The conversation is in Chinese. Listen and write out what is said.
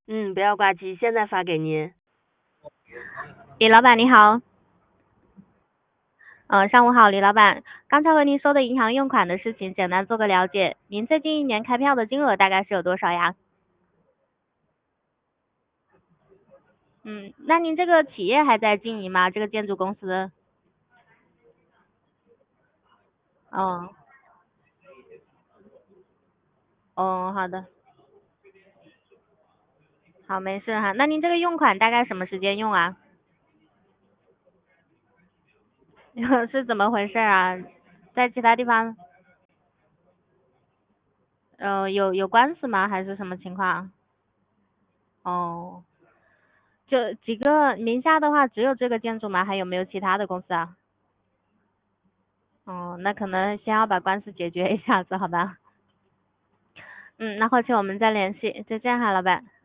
不要挂机，现在发给您。 李老板你好。上午好，李老板。刚才和您说的银行用款的事情，简单做个了解。您最近一年开票的金额大概是有多少呀？那您这个企业还在经营吗？这个建筑公司？哦。哦，好的。好，没事哈。那您这个用款大概什么时间用啊？是怎么回事啊？在其他地方，有官司吗？还是什么情况？哦，就几个名下的话，只有这个建筑吗？还有没有其他的公司啊？哦，那可能先要把官司解决一下子，好吧？那后期我们再联系，再见哈，老板。